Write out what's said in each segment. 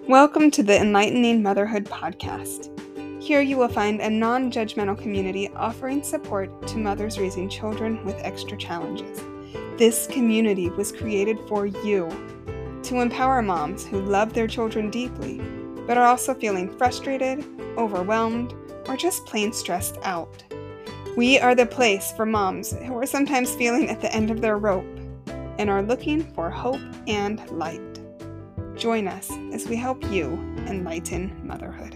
Welcome to the Enlightening Motherhood Podcast. Here you will find a non-judgmental community offering support to mothers raising children with extra challenges. This community was created for you, to empower moms who love their children deeply, but are also feeling frustrated, overwhelmed, or just plain stressed out. We are the place for moms who are sometimes feeling at the end of their rope and are looking for hope and light. Join us as we help you enlighten motherhood.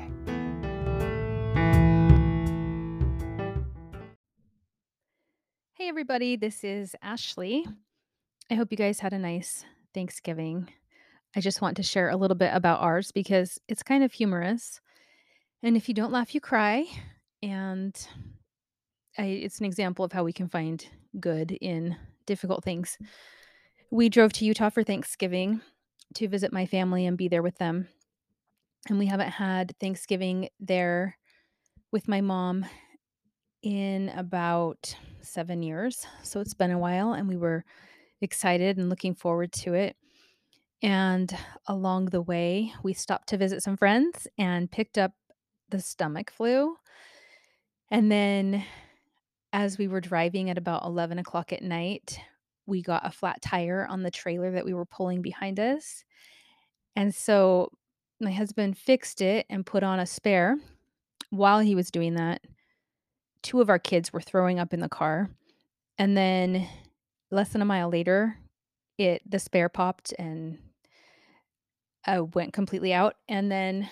Hey, everybody, this is Ashley. I hope you guys had a nice Thanksgiving. I just want to share a little bit about ours because it's kind of humorous. And if you don't laugh, you cry. And it's an example of how we can find good in difficult things. We drove to Utah for Thanksgiving to visit my family and be there with them. And we haven't had Thanksgiving there with my mom in about 7 years. So it's been a while, and we were excited and looking forward to it. And along the way, we stopped to visit some friends and picked up the stomach flu. And then as we were driving at about 11 o'clock at night, we got a flat tire on the trailer that we were pulling behind us. And so my husband fixed it and put on a spare. While he was doing that, two of our kids were throwing up in the car. And then less than a mile later, the spare popped and went completely out. And then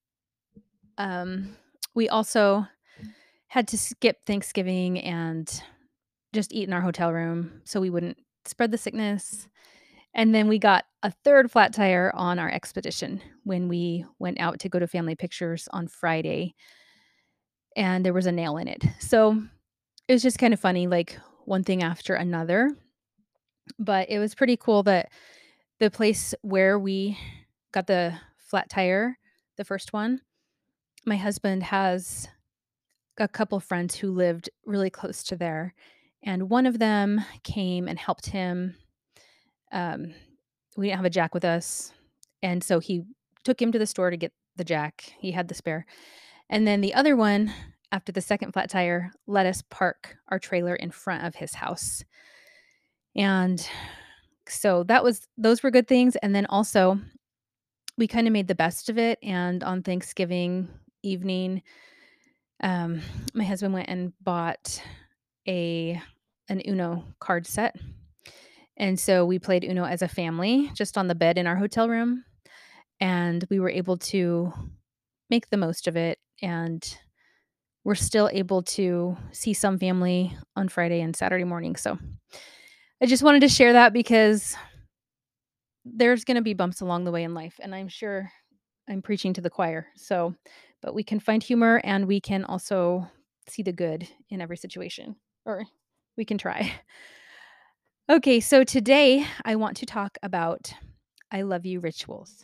we also had to skip Thanksgiving and just eat in our hotel room so we wouldn't spread the sickness. And then we got a third flat tire on our expedition when we went out to go to family pictures on Friday, and there was a nail in it. So it was just kind of funny, like one thing after another. But it was pretty cool that the place where we got the flat tire, the first one, my husband has a couple friends who lived really close to there, and one of them came and helped him. Um, we didn't have a jack with us, and so he took him to the store to get the jack. He had the spare. And then the other one, after the second flat tire, let us park our trailer in front of his house. And so those were good things. And then also we kind of made the best of it. And on Thanksgiving evening, um, my husband went and bought a an Uno card set. And so we played Uno as a family just on the bed in our hotel room, and we were able to make the most of it, and we're still able to see some family on Friday and Saturday morning. So I just wanted to share that because there's going to be bumps along the way in life, and I'm sure I'm preaching to the choir. So, but we can find humor, and we can also see the good in every situation, or we can try. Okay, so today I want to talk about I love you rituals.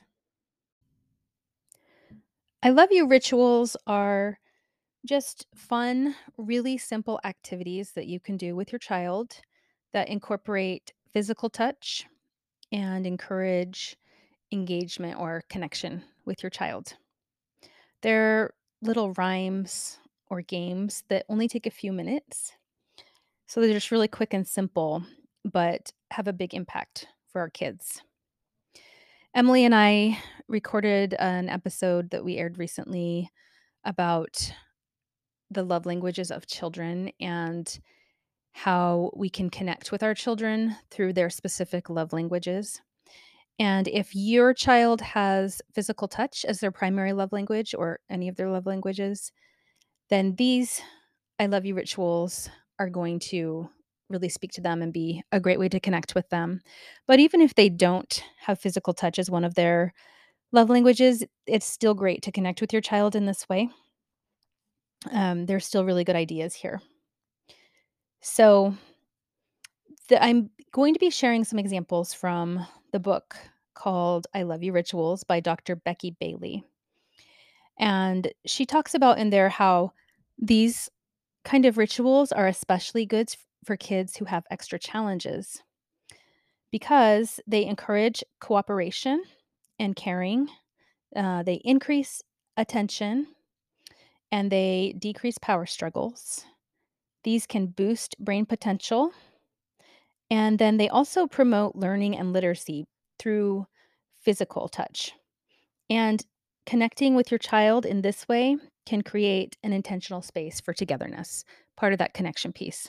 I love you rituals are just fun, really simple activities that you can do with your child that incorporate physical touch and encourage engagement or connection with your child. They're little rhymes or games that only take a few minutes. So they're just really quick and simple, but have a big impact for our kids. Emily and I recorded an episode that we aired recently about the love languages of children and how we can connect with our children through their specific love languages. And if your child has physical touch as their primary love language or any of their love languages, then these I love you rituals are going to really speak to them and be a great way to connect with them. But even if they don't have physical touch as one of their love languages, it's still great to connect with your child in this way. There's still really good ideas here. So, I'm going to be sharing some examples from the book called I Love You Rituals by Dr. Becky Bailey. And she talks about in there how these kind of rituals are especially good for kids who have extra challenges because they encourage cooperation and caring, They increase attention and they decrease power struggles. These can boost brain potential. And then they also promote learning and literacy through physical touch. And connecting with your child in this way can create an intentional space for togetherness, part of that connection piece.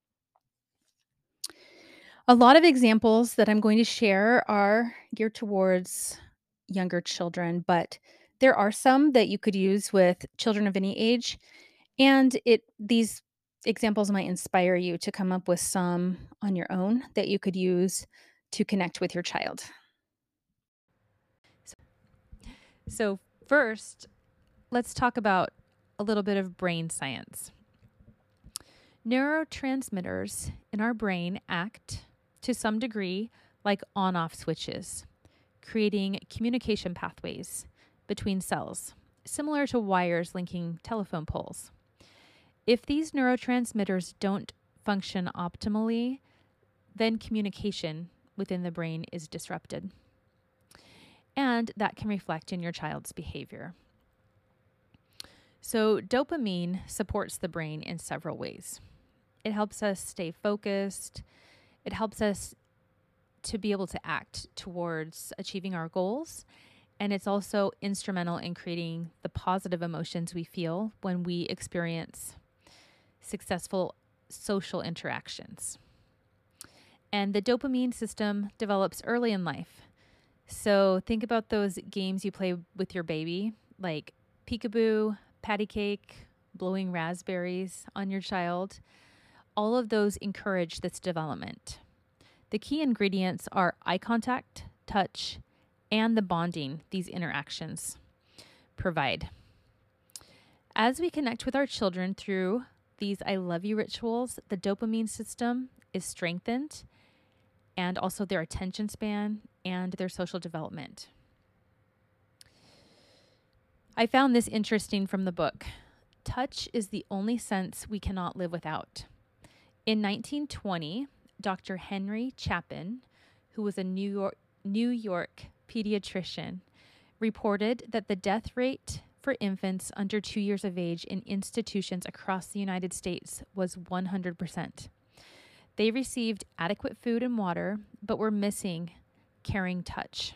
A lot of examples that I'm going to share are geared towards younger children, but there are some that you could use with children of any age. And these examples might inspire you to come up with some on your own that you could use to connect with your child. So, first, let's talk about a little bit of brain science. Neurotransmitters in our brain act to some degree like on-off switches, creating communication pathways between cells, similar to wires linking telephone poles. If these neurotransmitters don't function optimally, then communication within the brain is disrupted. And that can reflect in your child's behavior. So, dopamine supports the brain in several ways. It helps us stay focused. It helps us to be able to act towards achieving our goals. And it's also instrumental in creating the positive emotions we feel when we experience successful social interactions. And the dopamine system develops early in life. So think about those games you play with your baby, like peekaboo, patty cake, blowing raspberries on your child. All of those encourage this development. The key ingredients are eye contact, touch, and the bonding these interactions provide. As we connect with our children through these I love you rituals, the dopamine system is strengthened, and also their attention span and their social development. I found this interesting from the book. Touch is the only sense we cannot live without. In 1920, Dr. Henry Chapin, who was a New York pediatrician, reported that the death rate for infants under 2 years of age in institutions across the United States was 100%. They received adequate food and water, but were missing caring touch.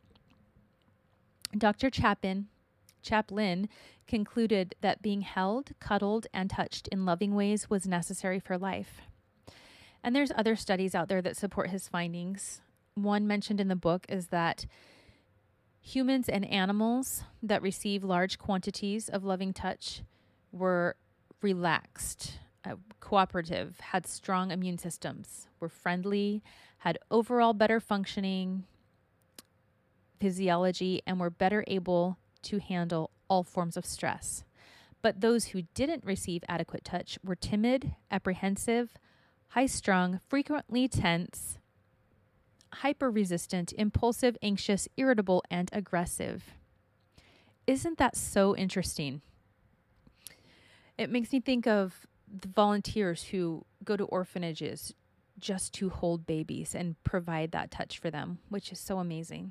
Dr. Chaplin concluded that being held, cuddled, and touched in loving ways was necessary for life. And there's other studies out there that support his findings. One mentioned in the book is that humans and animals that receive large quantities of loving touch were relaxed, cooperative, had strong immune systems, were friendly, had overall better functioning physiology, and were better able to handle all forms of stress. But those who didn't receive adequate touch were timid, apprehensive, high-strung, frequently tense, hyper-resistant, impulsive, anxious, irritable, and aggressive. Isn't that so interesting? It makes me think of the volunteers who go to orphanages just to hold babies and provide that touch for them, which is so amazing.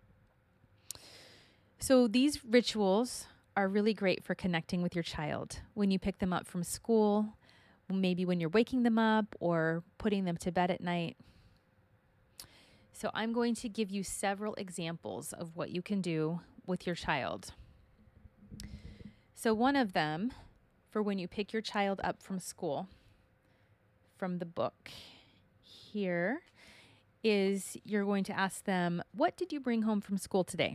So these rituals are really great for connecting with your child when you pick them up from school, maybe when you're waking them up or putting them to bed at night. So I'm going to give you several examples of what you can do with your child. So one of them, for when you pick your child up from school, from the book here, is you're going to ask them, what did you bring home from school today?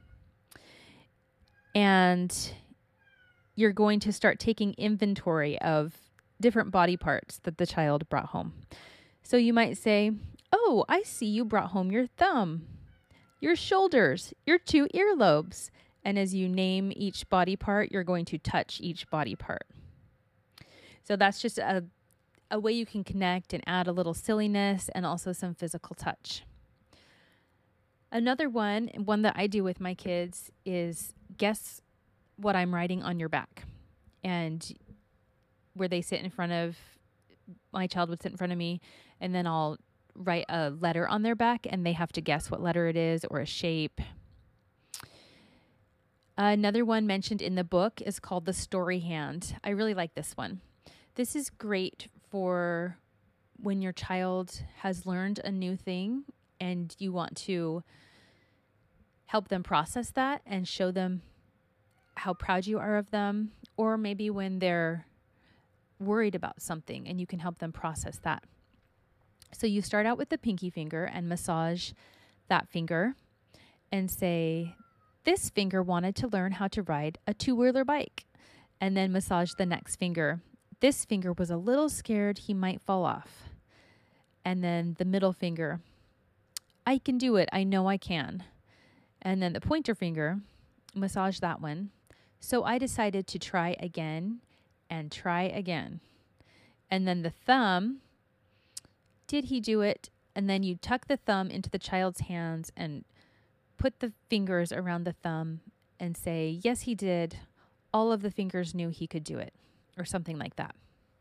And you're going to start taking inventory of different body parts that the child brought home. So you might say, oh, I see you brought home your thumb, your shoulders, your 2 earlobes. And as you name each body part, you're going to touch each body part. So that's just a way you can connect and add a little silliness and also some physical touch. Another one that I do with my kids is guess what I'm writing on your back. And where they sit in front of, my child would sit in front of me, and then I'll write a letter on their back and they have to guess what letter it is or a shape. Another one mentioned in the book is called the story hand. I really like this one. This is great for when your child has learned a new thing and you want to help them process that and show them how proud you are of them, or maybe when they're worried about something and you can help them process that. So you start out with the pinky finger and massage that finger and say, this finger wanted to learn how to ride a two-wheeler bike. And then massage the next finger. This finger was a little scared he might fall off. And then the middle finger, I can do it. I know I can. And then the pointer finger, massage that one. So I decided to try again and try again. And then the thumb, did he do it? And then you tuck the thumb into the child's hands and put the fingers around the thumb and say, yes, he did. All of the fingers knew he could do it, or something like that.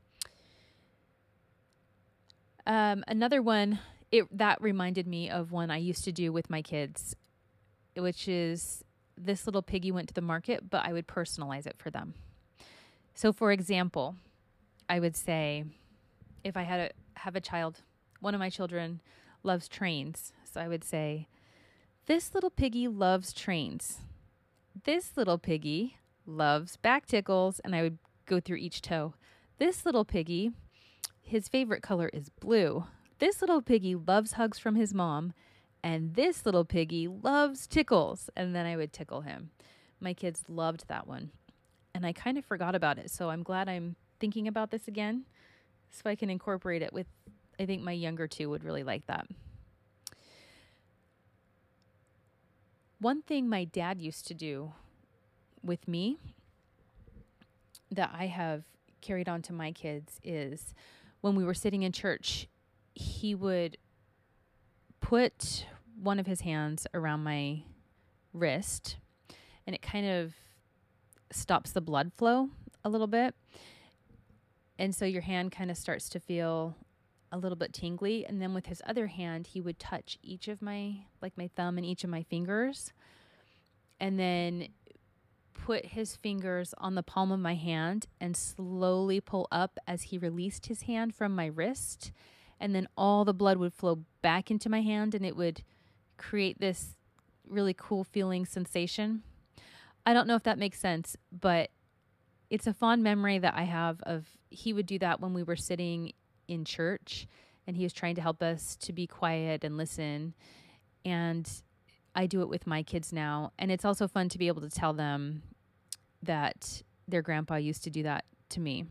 Another one, that reminded me of one I used to do with my kids, which is this little piggy went to the market, but I would personalize it for them. So for example, I would say, if I have a child, one of my children loves trains. So I would say, this little piggy loves trains. This little piggy loves back tickles. And I would go through each toe. This little piggy, his favorite color is blue. This little piggy loves hugs from his mom. And this little piggy loves tickles. And then I would tickle him. My kids loved that one. And I kind of forgot about it. So I'm glad I'm thinking about this again so I can incorporate it with, I think my younger two would really like that. One thing my dad used to do with me that I have carried on to my kids is when we were sitting in church, he would put one of his hands around my wrist, and it kind of stops the blood flow a little bit. And so your hand kind of starts to feel a little bit tingly. And then with his other hand, he would touch each of my thumb and each of my fingers, and then put his fingers on the palm of my hand and slowly pull up as he released his hand from my wrist. And then all the blood would flow back into my hand, and it would create this really cool feeling sensation. I don't know if that makes sense, but it's a fond memory that I have of he would do that when we were sitting in church and he was trying to help us to be quiet and listen. And I do it with my kids now. And it's also fun to be able to tell them that their grandpa used to do that to me.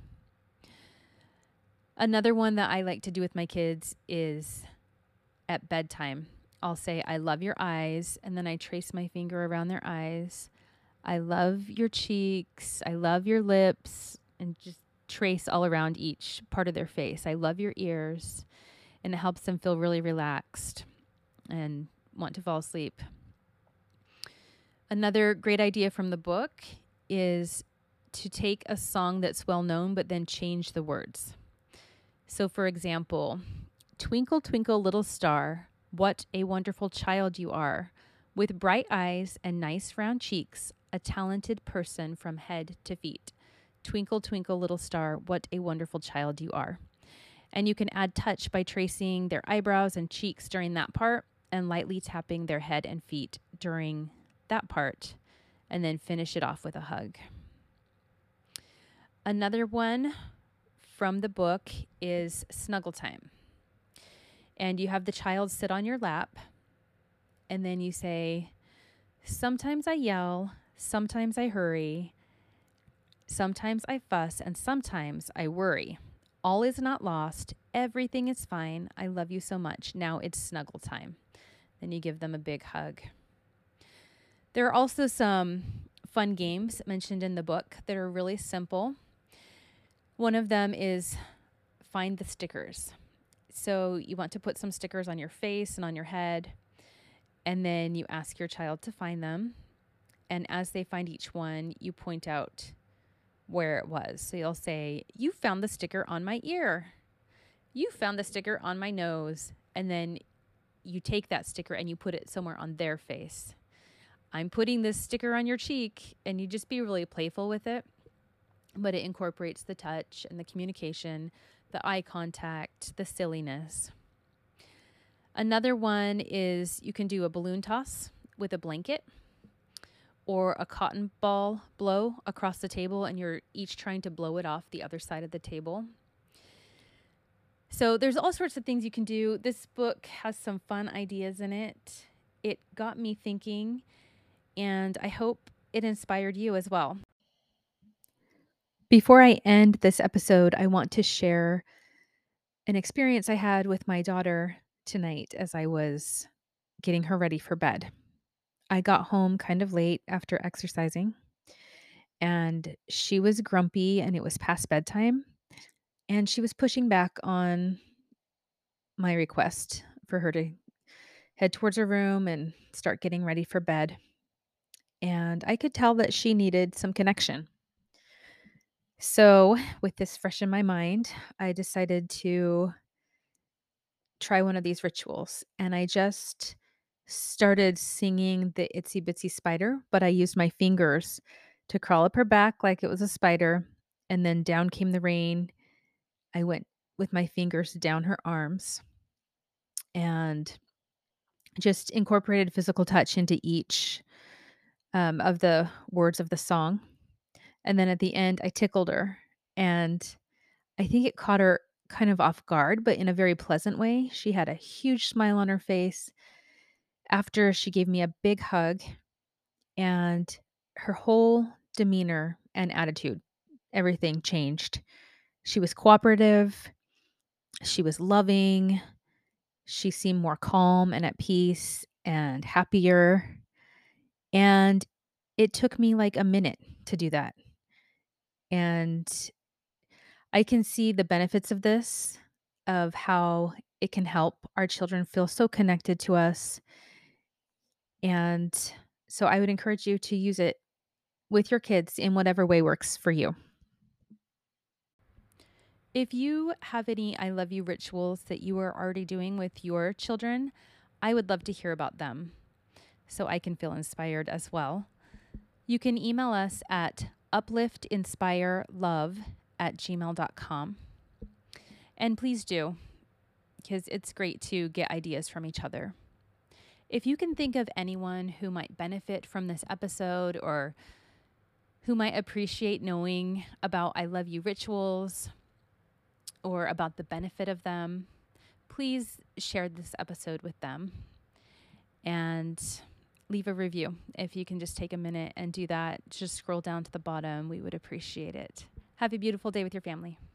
Another one that I like to do with my kids is at bedtime. I'll say, I love your eyes. And then I trace my finger around their eyes. I love your cheeks. I love your lips, and just trace all around each part of their face. I love your ears. And it helps them feel really relaxed and want to fall asleep. Another great idea from the book is to take a song that's well known, but then change the words. So for example, twinkle, twinkle, little star, what a wonderful child you are. With bright eyes and nice round cheeks, a talented person from head to feet. Twinkle, twinkle, little star, what a wonderful child you are. And you can add touch by tracing their eyebrows and cheeks during that part and lightly tapping their head and feet during that part, and then finish it off with a hug. Another one from the book is snuggle time. And you have the child sit on your lap, and then you say, sometimes I yell, sometimes I hurry, sometimes I fuss, and sometimes I worry. All is not lost. Everything is fine. I love you so much. Now it's snuggle time. Then you give them a big hug. There are also some fun games mentioned in the book that are really simple. One of them is find the stickers. So you want to put some stickers on your face and on your head, and then you ask your child to find them. And as they find each one, you point out where it was. So you'll say, you found the sticker on my ear. You found the sticker on my nose. And then you take that sticker and you put it somewhere on their face. I'm putting this sticker on your cheek, and you just be really playful with it. But it incorporates the touch and the communication, the eye contact, the silliness. Another one is you can do a balloon toss with a blanket or a cotton ball blow across the table, and you're each trying to blow it off the other side of the table. So there's all sorts of things you can do. This book has some fun ideas in it. It got me thinking, and I hope it inspired you as well. Before I end this episode, I want to share an experience I had with my daughter tonight as I was getting her ready for bed. I got home kind of late after exercising, and she was grumpy, and it was past bedtime, and she was pushing back on my request for her to head towards her room and start getting ready for bed. And I could tell that she needed some connection. So, with this fresh in my mind, I decided to try one of these rituals. And I just started singing the Itsy Bitsy Spider, but I used my fingers to crawl up her back like it was a spider. And then down came the rain. I went with my fingers down her arms and just incorporated physical touch into each of the words of the song. And then at the end, I tickled her. And I think it caught her kind of off guard, but in a very pleasant way. She had a huge smile on her face after she gave me a big hug, and her whole demeanor and attitude, everything changed. She was cooperative. She was loving. She seemed more calm and at peace and happier. And it took me like a minute to do that. And I can see the benefits of this, of how it can help our children feel so connected to us. And so I would encourage you to use it with your kids in whatever way works for you. If you have any I love you rituals that you are already doing with your children, I would love to hear about them so I can feel inspired as well. You can email us at upliftinspirelove@gmail.com. And please do, because it's great to get ideas from each other. If you can think of anyone who might benefit from this episode or who might appreciate knowing about I love you rituals or about the benefit of them, please share this episode with them and leave a review. If you can just take a minute and do that, just scroll down to the bottom. We would appreciate it. Have a beautiful day with your family.